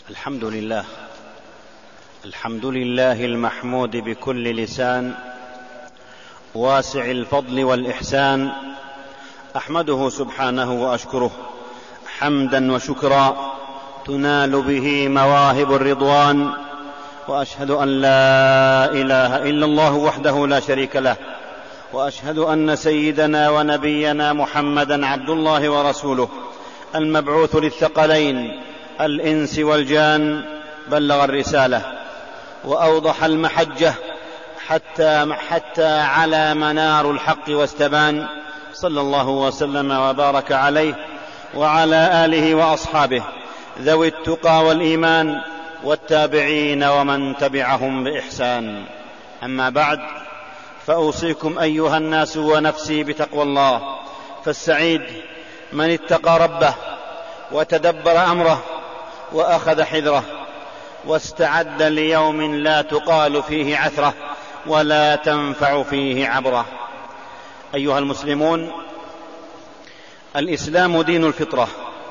الحمد لله المحمود بكل لسان، واسع الفضل والإحسان. أحمده سبحانه وأشكره حمدا وشكرا تنال به مواهب الرضوان، وأشهد أن لا إله إلا الله وحده لا شريك له، وأشهد أن سيدنا ونبينا محمدا عبد الله ورسوله المبعوث للثقلين الإنس والجان، بلغ الرسالة وأوضح المحجة حتى على منار الحق واستبان، صلى الله وسلم وبارك عليه وعلى آله وأصحابه ذوي التقى والإيمان والتابعين ومن تبعهم بإحسان. أما بعد، فأوصيكم أيها الناس ونفسي بتقوى الله، فالسعيد من اتقى ربه وتدبر أمره وأخذ حذره واستعد ليوم لا تقال فيه عثرة ولا تنفع فيه عبرة. أيها المسلمون، الإسلام دين الفطرة،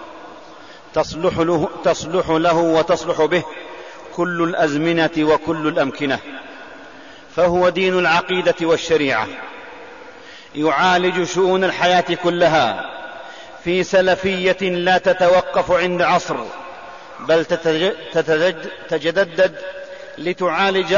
تصلح له وتصلح به كل الأزمنة وكل الأمكنة، فهو دين العقيدة والشريعة، يعالج شؤون الحياة كلها في سلفية لا تتوقف عند عصر، بل تتجدد لتعالج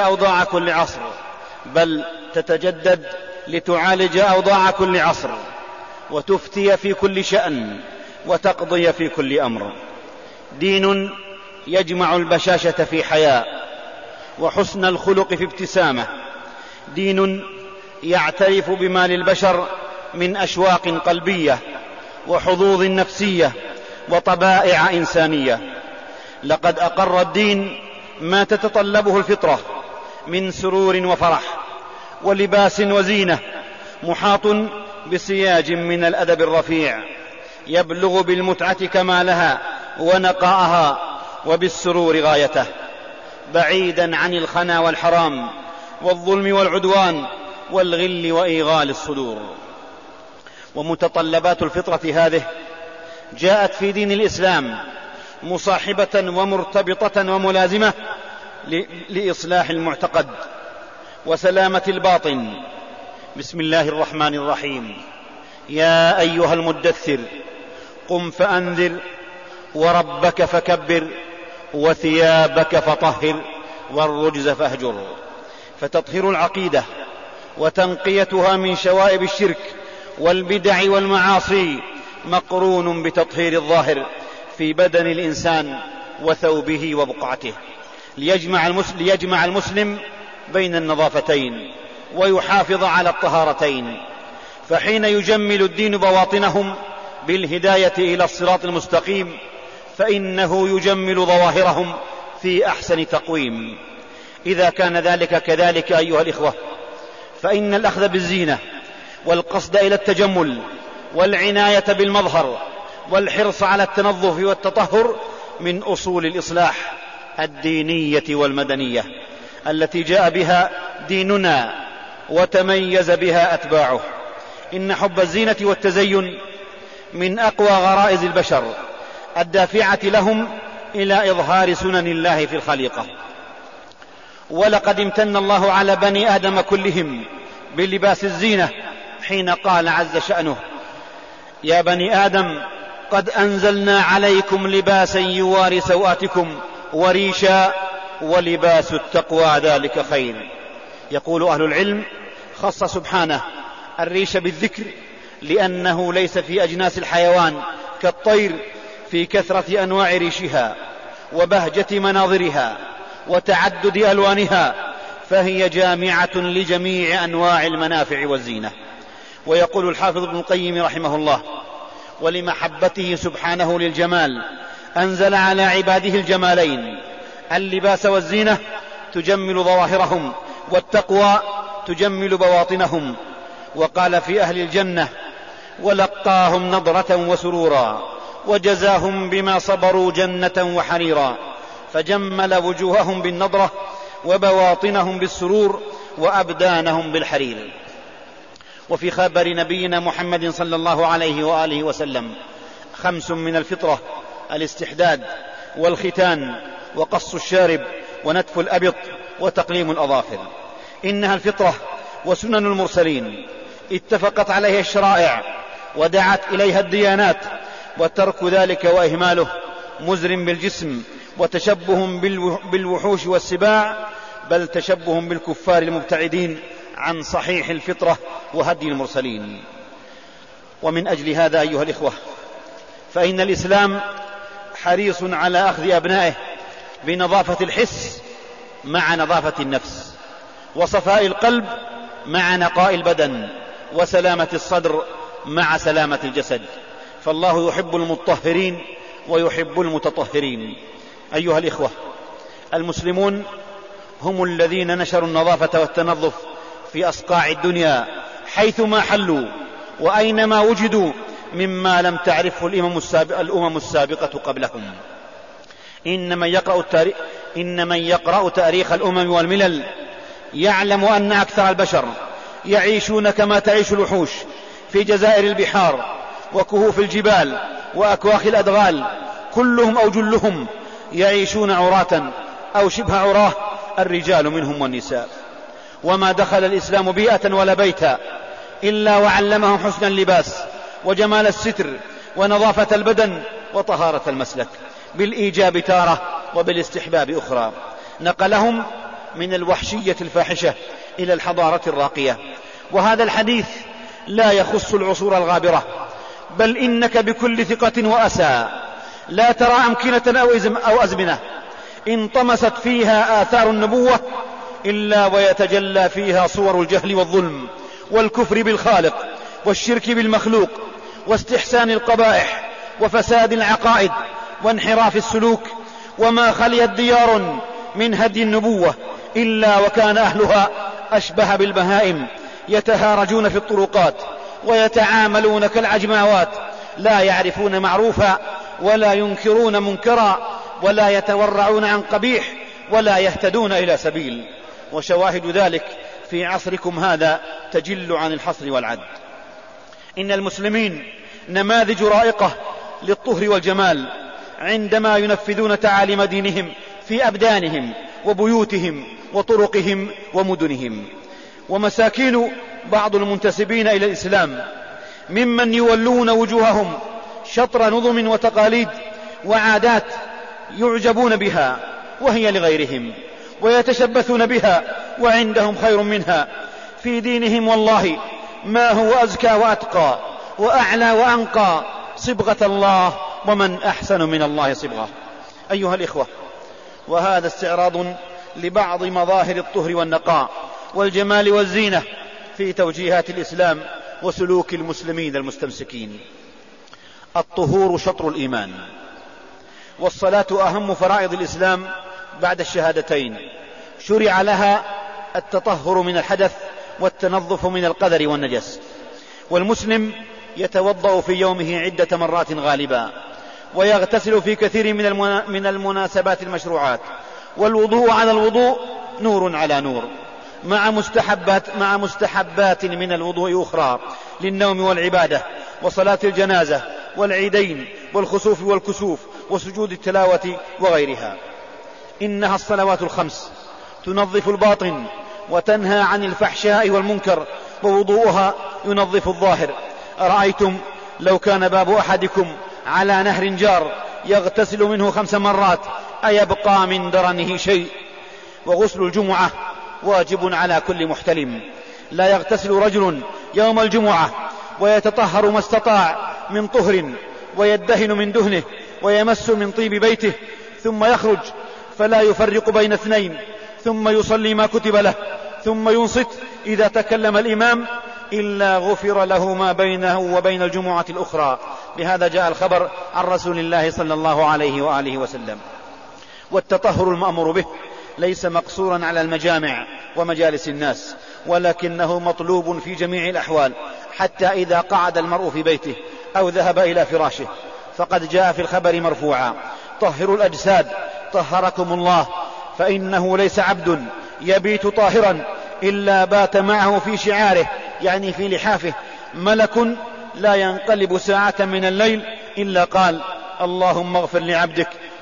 أوضاع كل عصر وتفتي في كل شأن وتقضي في كل أمر. دين يجمع البشاشة في حياء وحسن الخلق في ابتسامة، دين يعترف بما للبشر من أشواق قلبية وحظوظ نفسية وطبائع إنسانية. لقد أقر الدين ما تتطلبه الفطرة من سرور وفرح ولباس وزينة، محاط بسياج من الأدب الرفيع يبلغ بالمتعة كمالها ونقاءها وبالسرور غايته، بعيدا عن الخنا والحرام والظلم والعدوان والغل وإيغال الصدور. ومتطلبات الفطرة هذه جاءت في دين الإسلام مصاحبة ومرتبطة وملازمة لإصلاح المعتقد وسلامة الباطن. بسم الله الرحمن الرحيم: يا أيها المدثر قم فأنذر وربك فكبر وثيابك فطهر والرجز فاهجر. فتطهير العقيدة وتنقيتها من شوائب الشرك والبدع والمعاصي مقرون بتطهير الظاهر في بدن الإنسان وثوبه وبقعته، ليجمع المسلم بين النظافتين ويحافظ على الطهارتين. فحين يجمل الدين بواطنهم بالهداية إلى الصراط المستقيم، فإنه يجمل ظواهرهم في أحسن تقويم. إذا كان ذلك كذلك أيها الإخوة، فإن الأخذ بالزينة والقصد إلى التجمل والعناية بالمظهر والحرص على التنظف والتطهر من أصول الإصلاح الدينية والمدنية التي جاء بها ديننا وتميز بها أتباعه. إن حب الزينة والتزين من أقوى غرائز البشر الدافعة لهم إلى إظهار سنن الله في الخليقة. ولقد امتن الله على بني آدم كلهم بلباس الزينة حين قال عز شأنه: يا بني آدم قد أنزلنا عليكم لباسا يواري سوآتكم وريشا ولباس التقوى ذلك خير. يقول أهل العلم: خص سبحانه الريش بالذكر لأنه ليس في أجناس الحيوان كالطير في كثرة أنواع ريشها وبهجة مناظرها وتعدد ألوانها، فهي جامعة لجميع أنواع المنافع والزينة. ويقول الحافظ ابن القيم رحمه الله: ولمحبته سبحانه للجمال أنزل على عباده الجمالين، اللباس والزينة تجمل ظواهرهم، والتقوى تجمل بواطنهم. وقال في أهل الجنة: ولقاهم نضرة وسرورا وجزاهم بما صبروا جنة وحريرا، فجمل وجوههم بالنضرة وبواطنهم بالسرور وأبدانهم بالحرير. وفي خبر نبينا محمد صلى الله عليه وآله وسلم: 5 من الفطرة: الاستحداد والختان وقص الشارب ونتف الأبط وتقليم الأظافر. إنها الفطرة وسنن المرسلين اتفقت عليها الشرائع ودعت إليها الديانات، وترك ذلك وإهماله مزر بالجسم وتشبه بالوحوش والسباع، بل تشبه بالكفار المبتعدين عن صحيح الفطرة وهدي المرسلين. ومن أجل هذا أيها الإخوة، فإن الإسلام حريص على أخذ أبنائه بنظافة الحس مع نظافة النفس، وصفاء القلب مع نقاء البدن، وسلامة الصدر مع سلامة الجسد، فالله يحب المطهرين ويحب المتطهرين. أيها الإخوة، المسلمون هم الذين نشروا النظافة والتنظف في أصقاع الدنيا حيثما حلوا وأينما وجدوا، مما لم تعرفه الأمم السابقة قبلهم. إن من يقرأ تاريخ الأمم والملل يعلم أن أكثر البشر يعيشون كما تعيش الوحوش في جزائر البحار وكهوف الجبال وأكواخ الأدغال، كلهم أو جلهم يعيشون عراة أو شبه عراه، الرجال منهم والنساء. وما دخل الإسلام بيئة ولا بيتا إلا وعلمهم حسن اللباس وجمال الستر ونظافة البدن وطهارة المسلك، بالإيجاب تارة وبالاستحباب أخرى. نقلهم من الوحشية الفاحشة إلى الحضارة الراقية. وهذا الحديث لا يخص العصور الغابرة، بل إنك بكل ثقة وأسى لا ترى أمكنة أو أزمنة انطمست فيها آثار النبوة إلا ويتجلى فيها صور الجهل والظلم والكفر بالخالق والشرك بالمخلوق واستحسان القبائح وفساد العقائد وانحراف السلوك. وما خليت ديار من هدي النبوة إلا وكان أهلها أشبه بالبهائم، يتهارجون في الطرقات ويتعاملون كالعجماوات، لا يعرفون معروفا ولا ينكرون منكرا ولا يتورعون عن قبيح ولا يهتدون إلى سبيل. وشواهد ذلك في عصركم هذا تجل عن الحصر والعد. إن المسلمين نماذج رائقة للطهر والجمال عندما ينفذون تعاليم دينهم في أبدانهم وبيوتهم وطرقهم ومدنهم. ومساكين بعض المنتسبين إلى الإسلام ممن يولون وجوههم شطر نظم وتقاليد وعادات يعجبون بها وهي لغيرهم، ويتشبثون بها وعندهم خير منها في دينهم. والله ما هو أزكى وأتقى وأعلى وأنقى صبغة الله، ومن أحسن من الله صبغة. أيها الإخوة، وهذا استعراض لبعض مظاهر الطهر والنقاء والجمال والزينة في توجيهات الإسلام وسلوك المسلمين المستمسكين. الطهور شطر الإيمان، والصلاة أهم فرائض الإسلام بعد الشهادتين. شرع لها التطهر من الحدث والتنظف من القذر والنجس. والمسلم يتوضأ في يومه عدة مرات غالبا، ويغتسل في كثير من المناسبات المشروعات. والوضوء على الوضوء نور على نور، مع مستحبات من الوضوء أخرى للنوم والعبادة وصلاة الجنازة والعيدين والخسوف والكسوف وسجود التلاوة وغيرها. إنها الصلوات الخمس تنظف الباطن وتنهى عن الفحشاء والمنكر، ووضوءها ينظف الظاهر. أرأيتم لو كان باب أحدكم على نهر جار يغتسل منه 5 مرات أيبقى من درنه شيء؟ وغسل الجمعة واجب على كل محتلم. لا يغتسل رجل يوم الجمعة ويتطهر ما استطاع من طهر ويدهن من دهنه ويمس من طيب بيته ثم يخرج فلا يفرق بين اثنين، ثم يصلي ما كتب له، ثم ينصت إذا تكلم الإمام، إلا غفر له ما بينه وبين الجمعة الأخرى. بهذا جاء الخبر عن رسول الله صلى الله عليه وآله وسلم. والتطهر المأمور به ليس مقصورا على المجامع ومجالس الناس، ولكنه مطلوب في جميع الأحوال، حتى إذا قعد المرء في بيته أو ذهب إلى فراشه. فقد جاء في الخبر مرفوعا: طهروا الأجساد طهركم الله، فإنه ليس عبد يبيت طاهرا إلا بات معه في شعاره، يعني في لحافه، ملك لا ينقلب ساعة من الليل إلا قال: اللهم اغفر لعبدك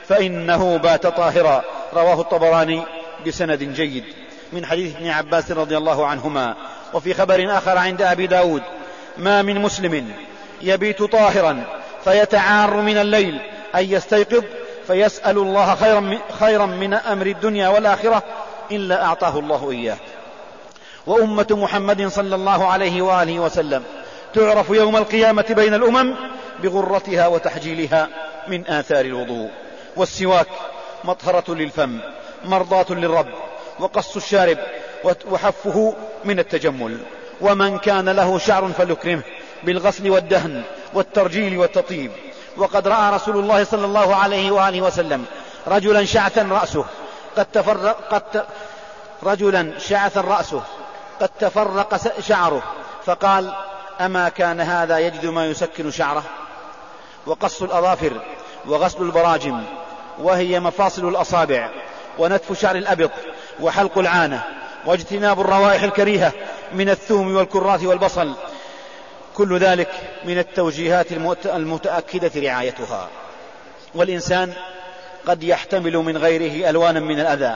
فإنه بات طاهرا. رواه الطبراني بسند جيد من حديث ابن عباس رضي الله عنهما. وفي خبر آخر عند أبي داود: ما من مسلم يبيت طاهرا فيتعار من الليل أن يستيقظ فيسأل الله خيرا من أمر الدنيا والآخرة إلا أعطاه الله إياه. وأمة محمد صلى الله عليه وآله وسلم تعرف يوم القيامة بين الأمم بغرتها وتحجيلها من آثار الوضوء. والسواك مطهرة للفم مرضاة للرب، وقص الشارب وحفه من التجمل. ومن كان له شعر فليكرمه بالغسل والدهن والترجيل والتطيب. وقد رأى رسول الله صلى الله عليه وآله وسلم رجلا شعثا رأسه قد تفرق شعره، فقال: أما كان هذا يجد ما يسكن شعره؟ وقص الأظافر وغسل البراجم وهي مفاصل الأصابع، ونتف شعر الأبط، وحلق العانة، واجتناب الروائح الكريهة من الثوم والكراث والبصل، كل ذلك من التوجيهات المتأكدة رعايتها. والإنسان قد يحتمل من غيره ألوانا من الأذى،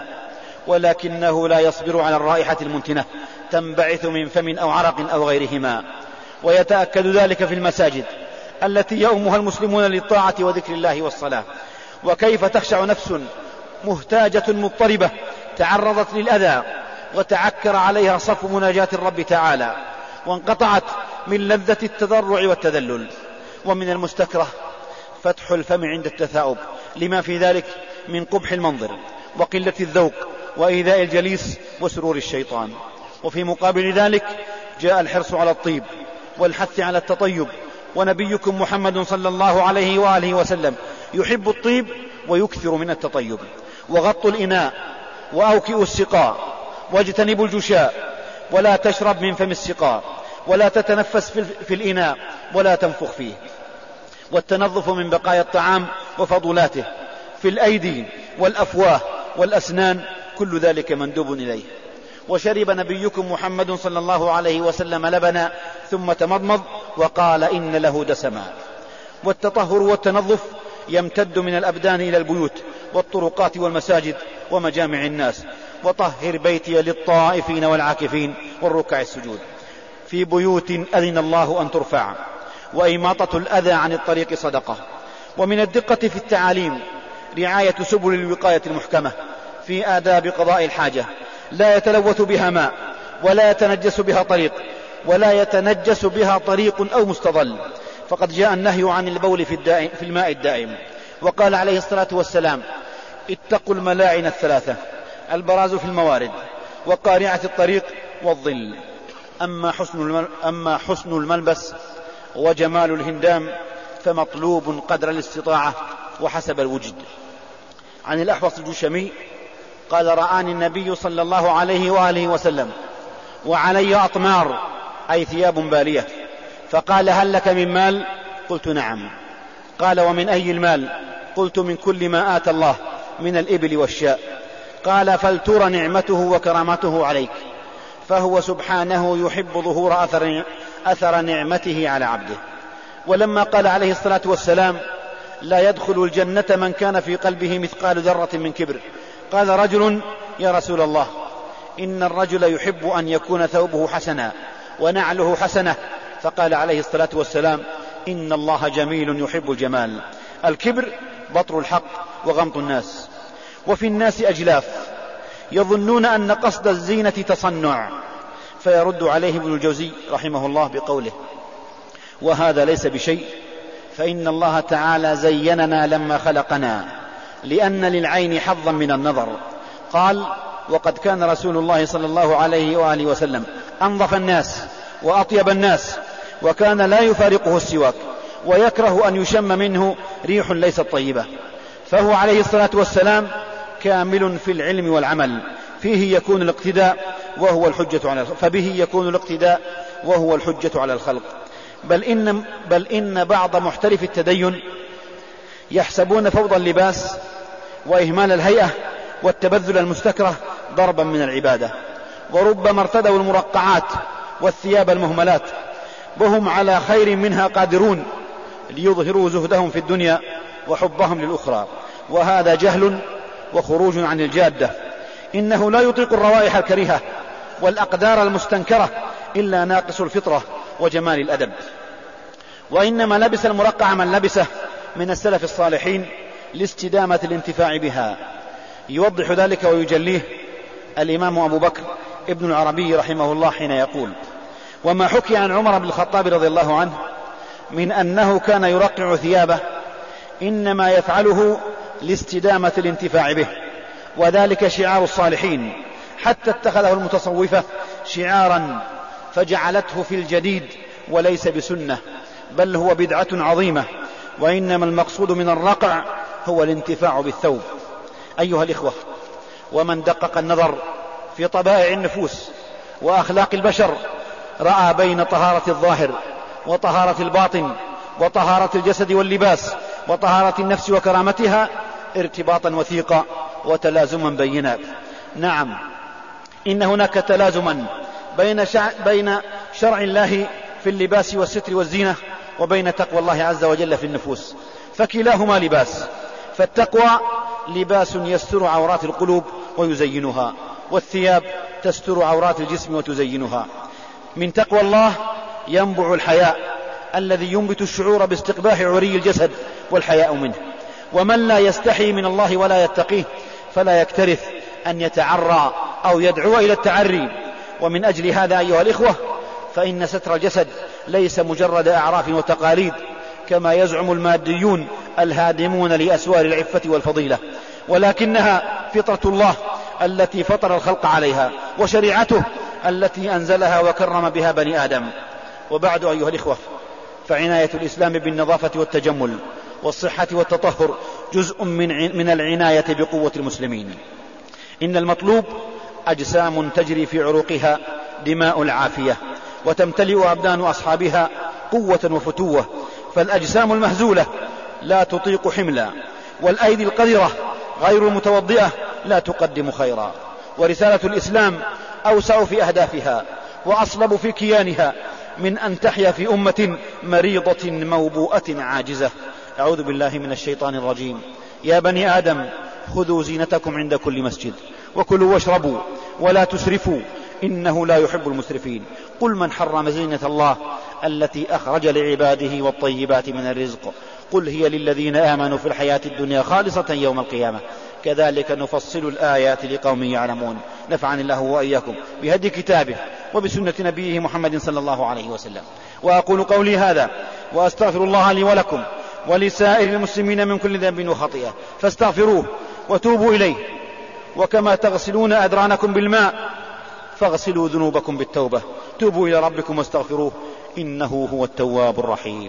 ولكنه لا يصبر على الرائحة المنتنة تنبعث من فم أو عرق أو غيرهما. ويتأكد ذلك في المساجد التي يؤمها المسلمون للطاعة وذكر الله والصلاة. وكيف تخشع نفس مهتاجة مضطربة تعرضت للأذى وتعكر عليها صف مناجاة الرب تعالى، وانقطعت من لذة التضرع والتذلل. ومن المستكره فتح الفم عند التثاؤب لما في ذلك من قبح المنظر وقلة الذوق وإيذاء الجليس وسرور الشيطان. وفي مقابل ذلك جاء الحرص على الطيب والحث على التطيب. ونبيكم محمد صلى الله عليه وآله وسلم يحب الطيب ويكثر من التطيب. وغطوا الإناء وأوكئوا السقاء واجتنبوا الجشاء، ولا تشرب من فم السقاء، ولا تتنفس في الإناء، ولا تنفخ فيه. والتنظف من بقايا الطعام وفضلاته في الأيدي والأفواه والأسنان، كل ذلك مندوب إليه. وشرب نبيكم محمد صلى الله عليه وسلم لبنا ثم تمضمض وقال: إن له دسما. والتطهر والتنظف يمتد من الأبدان إلى البيوت والطرقات والمساجد ومجامع الناس. وطهر بيتي للطائفين والعاكفين والركع السجود في بيوت أذن الله أن ترفع. وإماطة الأذى عن الطريق صدقة. ومن الدقة في التعاليم رعاية سبل الوقاية المحكمة في آداب قضاء الحاجة، لا يتلوث بها ماء، ولا يتنجس بها طريق أو مستظل. فقد جاء النهي عن البول في الماء الدائم. وقال عليه الصلاة والسلام: اتقوا الملاعن الثلاثة: البراز في الموارد، وقارعة الطريق، والظل. أما حسن الملبس وجمال الهندام فمطلوب قدر الاستطاعة وحسب الوجد. عن الأحوص الجشمي قال: رآني النبي صلى الله عليه وآله وسلم وعلي أطمار، أي ثياب بالية، فقال: هل لك من مال؟ قلت: نعم. قال: ومن أي المال؟ قلت: من كل ما آتى الله من الإبل والشاء. قال: فلترى نعمته وكرامته عليك، فهو سبحانه يحب ظهور أثر نعمته على عبده. ولما قال عليه الصلاة والسلام: لا يدخل الجنة من كان في قلبه مثقال ذرة من كبر، قال رجل: يا رسول الله، إن الرجل يحب أن يكون ثوبه حسنا ونعله حسنة. فقال عليه الصلاة والسلام: إن الله جميل يحب الجمال. الكبر بطر الحق وغمط الناس. وفي الناس أجلاف يظنون أن قصد الزينة تصنع، فيرد عليه ابن الجوزي رحمه الله بقوله: وهذا ليس بشيء، فإن الله تعالى زيننا لما خلقنا لأن للعين حظا من النظر. قال: وقد كان رسول الله صلى الله عليه وآله وسلم أنظف الناس وأطيب الناس، وكان لا يفارقه السواك، ويكره أن يشم منه ريح ليست طيبة. فهو عليه الصلاة والسلام كامل في العلم والعمل، فيه يكون الاقتداء وهو الحجة على الخلق. بل إن بعض محترف التدين يحسبون فوضى اللباس وإهمال الهيئة والتبذل المستكره ضربا من العبادة، وربما ارتدوا المرقعات والثياب المهملات، وهم على خير منها قادرون، ليظهروا زهدهم في الدنيا وحبهم للأخرى. وهذا جهل وخروج عن الجادة. إنه لا يطيق الروائح الكريهة والأقدار المستنكرة إلا ناقص الفطرة وجمال الأدب. وإنما لبس المرقع من لبسه من السلف الصالحين لاستدامة الانتفاع بها. يوضح ذلك ويجليه الإمام أبو بكر ابن العربي رحمه الله حين يقول: وما حكي عن عمر بن الخطاب رضي الله عنه من أنه كان يرقع ثيابه إنما يفعله لاستدامة الانتفاع به، وذلك شعار الصالحين، حتى اتخذه المتصوفة شعارا فجعلته في الجديد وليس بسنة، بل هو بدعة عظيمة. وإنما المقصود من الرقع هو الانتفاع بالثوب. أيها الإخوة، ومن دقق النظر في طبائع النفوس وأخلاق البشر رأى بين طهارة الظاهر وطهارة الباطن وطهارة الجسد واللباس وطهارة النفس وكرامتها ارتباطا وثيقا وتلازما بينا. نعم، إن هناك تلازما بين شرع الله في اللباس والستر والزينة وبين تقوى الله عز وجل في النفوس، فكلاهما لباس. فالتقوى لباس يستر عورات القلوب ويزينها، والثياب تستر عورات الجسم وتزينها. من تقوى الله ينبع الحياء الذي ينبت الشعور باستقباح عري الجسد والحياء منه. ومن لا يستحي من الله ولا يتقيه فلا يكترث أن يتعرى أو يدعو إلى التعري. ومن أجل هذا أيها الإخوة فإن ستر الجسد ليس مجرد أعراف وتقاليد كما يزعم الماديون الهادمون لأسوار العفة والفضيلة، ولكنها فطرة الله التي فطر الخلق عليها، وشريعته التي أنزلها وكرم بها بني آدم. وبعد أيها الإخوة، فعناية الإسلام بالنظافة والتجمل والصحة والتطهر جزء من العناية بقوة المسلمين. إن المطلوب أجسام تجري في عروقها دماء العافية وتمتلئ أبدان أصحابها قوة وفتوة، فالأجسام المهزولة لا تطيق حملا، والأيدي القذرة غير المتوضئة لا تقدم خيرا. ورسالة الإسلام أوسع في أهدافها وأصلب في كيانها من أن تحيا في أمة مريضة موبوءة عاجزة. أعوذ بالله من الشيطان الرجيم. يا بني آدم خذوا زينتكم عند كل مسجد وكلوا واشربوا ولا تسرفوا إنه لا يحب المسرفين. قل من حرم زينة الله التي أخرج لعباده والطيبات من الرزق قل هي للذين آمنوا في الحياة الدنيا خالصة يوم القيامة كذلك نفصل الآيات لقوم يعلمون. نفعني الله وإياكم بهدي كتابه وبسنة نبيه محمد صلى الله عليه وسلم. وأقول قولي هذا وأستغفر الله لي ولكم ولسائر المسلمين من كل ذنب وخطيئة فاستغفروه وتوبوا إليه. وكما تغسلون أدرانكم بالماء فاغسلوا ذنوبكم بالتوبة. توبوا إلى ربكم واستغفروه إنه هو التواب الرحيم.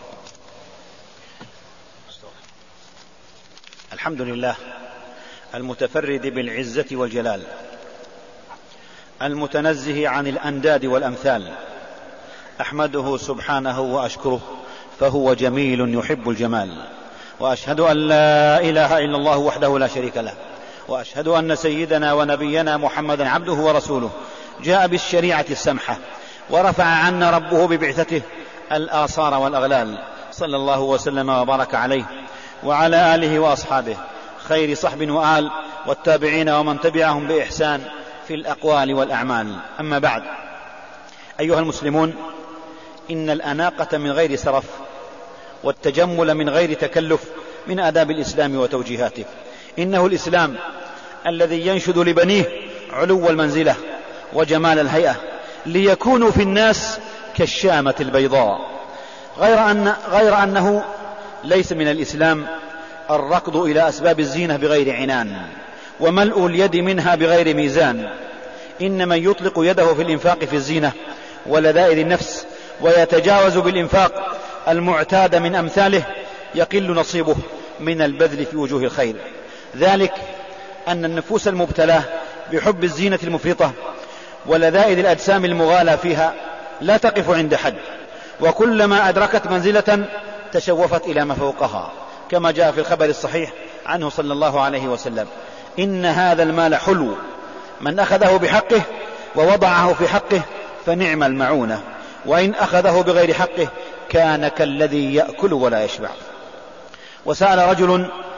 الحمد لله المتفرد بالعزة والجلال المتنزه عن الأنداد والأمثال، أحمده سبحانه وأشكره فهو جميل يحب الجمال. وأشهد أن لا إله إلا الله وحده لا شريك له، وأشهد أن سيدنا ونبينا محمدا عبده ورسوله جاء بالشريعة السمحة ورفع عنا ربه ببعثته الآصار والأغلال، صلى الله وسلم وبارك عليه وعلى آله وأصحابه خير صحب وآل والتابعين ومن تبعهم بإحسان في الأقوال والأعمال. أما بعد، أيها المسلمون، إن الأناقة من غير سرف والتجمل من غير تكلف من آداب الإسلام وتوجيهاته. إنه الإسلام الذي ينشد لبنيه علو المنزلة وجمال الهيئة ليكونوا في الناس كالشامة البيضاء، غير أنه ليس من الإسلام الركض إلى أسباب الزينة بغير عنان وملء اليد منها بغير ميزان. إن من يطلق يده في الإنفاق في الزينة ولذائذ النفس ويتجاوز بالإنفاق المعتاد من أمثاله يقل نصيبه من البذل في وجوه الخير. ذلك أن النفوس المبتلاه بحب الزينة المفرطة ولذائذ الأجسام المغالى فيها لا تقف عند حد، وكلما أدركت منزلة تشوفت إلى ما فوقها، كما جاء في الخبر الصحيح عنه صلى الله عليه وسلم: إن هذا المال حلو، من أخذه بحقه ووضعه في حقه فنعم المعونة، وإن أخذه بغير حقه كان كالذي يأكل ولا يشبع. وسأل رجل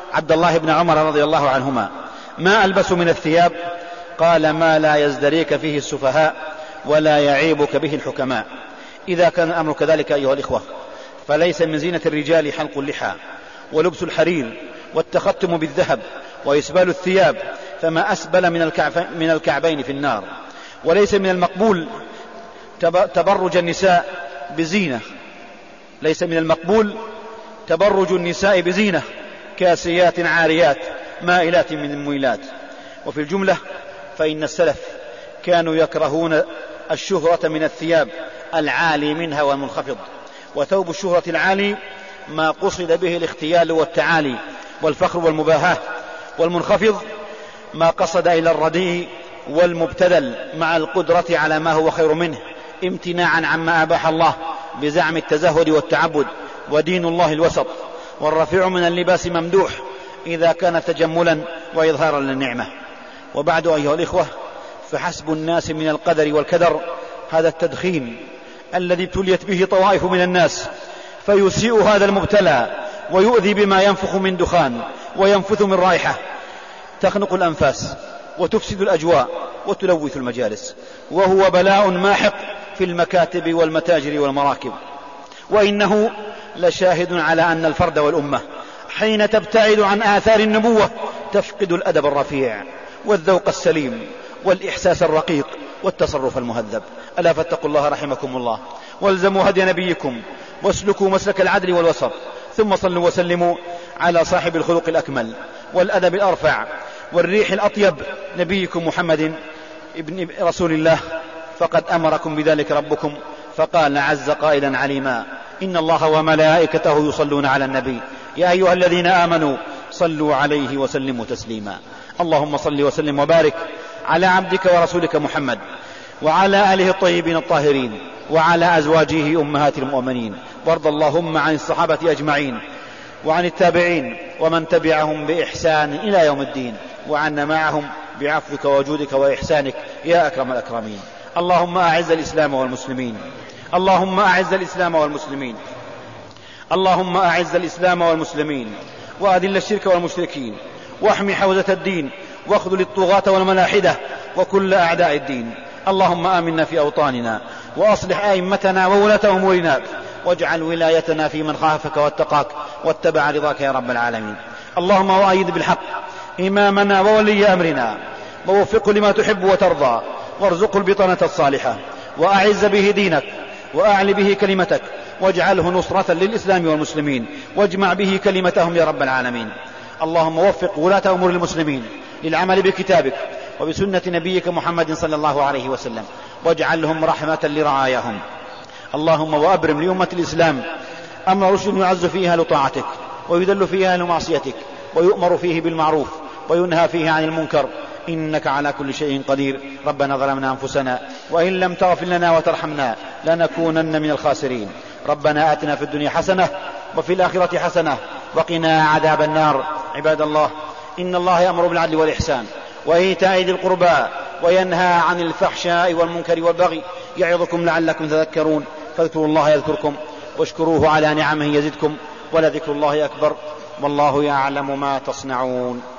عبد الله بن عمر رضي الله عنهما: ما ألبس من الثياب؟ قال: ما لا يزدريك فيه السفهاء ولا يعيبك به الحكماء. إذا كان الأمر كذلك أيها الإخوة، فليس من زينة الرجال حلق اللحى ولبس الحرير والتختم بالذهب وإسبال الثياب، فما أسبل من الكعبين في النار. وليس من المقبول تبرج النساء بزينة، ليس من المقبول تبرج النساء بزينة كاسيات عاريات مائلات من المويلات. وفي الجملة فإن السلف كانوا يكرهون الشهرة من الثياب العالي منها والمنخفض. وثوب الشهرة العالي ما قصد به الاختيال والتعالي والفخر والمباهاة، والمنخفض ما قصد إلى الرديء والمبتذل مع القدرة على ما هو خير منه، امتناعا عما أباح الله بزعم التزهد والتعبد. ودين الله الوسط، والرفيع من اللباس ممدوح إذا كان تجملا وإظهارا للنعمة. وبعد أيها الإخوة، فحسب الناس من القدر والكدر هذا التدخين الذي ابتليت به طوائف من الناس، فيسيء هذا المبتلى ويؤذي بما ينفخ من دخان وينفث من رائحة تخنق الأنفاس وتفسد الأجواء وتلوث المجالس، وهو بلاء ماحق في المكاتب والمتاجر والمراكب. وإنه لشاهد على أن الفرد والأمة حين تبتعد عن آثار النبوة تفقد الأدب الرفيع والذوق السليم والإحساس الرقيق والتصرف المهذب. ألا فاتقوا الله رحمكم الله، والزموا هدي نبيكم، واسلكوا مسلك العدل والوسط، ثم صلوا وسلموا على صاحب الخلق الأكمل والأدب الأرفع والريح الأطيب، نبيكم محمد ابن رسول الله. فقد أمركم بذلك ربكم، فقال عز قائلا عليما: إن الله وملائكته يصلون على النبي يا أيها الذين آمنوا صلوا عليه وسلموا تسليما. اللهم صل وسلم وبارك على عبدك ورسولك محمد وعلى آله الطيبين الطاهرين وعلى أزواجه أمهات المؤمنين، وارض اللهم عن الصحابة أجمعين وعن التابعين ومن تبعهم بإحسان إلى يوم الدين، وعنا معهم بعفوك وجودك وإحسانك يا أكرم الأكرمين. اللهم أعز الإسلام والمسلمين، اللهم أعز الإسلام والمسلمين، اللهم أعز الإسلام والمسلمين، وأذل الشرك والمشركين، واحمي حوزة الدين، واخذل الطغاة والملاحدة وكل أعداء الدين. اللهم آمنا في أوطاننا، وأصلح أئمتنا وولاة أمورنا، واجعل ولايتنا في من خافك واتقاك واتبع رضاك يا رب العالمين. اللهم وأيد بالحق إمامنا وولي أمرنا، ووفقه لما تحب وترضى، وارزقه البطانة الصالحة، وأعز به دينك، وأعل به كلمتك، واجعله نصرة للإسلام والمسلمين، واجمع به كلمتهم يا رب العالمين. اللهم وفق ولاة أمور المسلمين للعمل بكتابك وبسنة نبيك محمد صلى الله عليه وسلم، واجعلهم رحمة لرعاياهم. اللهم وأبرم لأمة الإسلام أمر رشد يعز فيه أهل طاعتك ويذل فيه أهل معصيتك، ويؤمر فيه بالمعروف وينهى فيه عن المنكر، إنك على كل شيء قدير. ربنا ظلمنا أنفسنا وإن لم تغفر لنا وترحمنا لنكونن من الخاسرين. ربنا آتنا في الدنيا حسنة وفي الآخرة حسنة وقنا عذاب النار. عباد الله، إن الله يأمر بالعدل والإحسان وإيتاء ذي القربى وينهى عن الفحشاء والمنكر والبغي، يعظكم لعلكم تذكرون. فاذكروا الله يذكركم، واشكروه على نعمه يزدكم، ولذكر الله أكبر، والله يعلم ما تصنعون.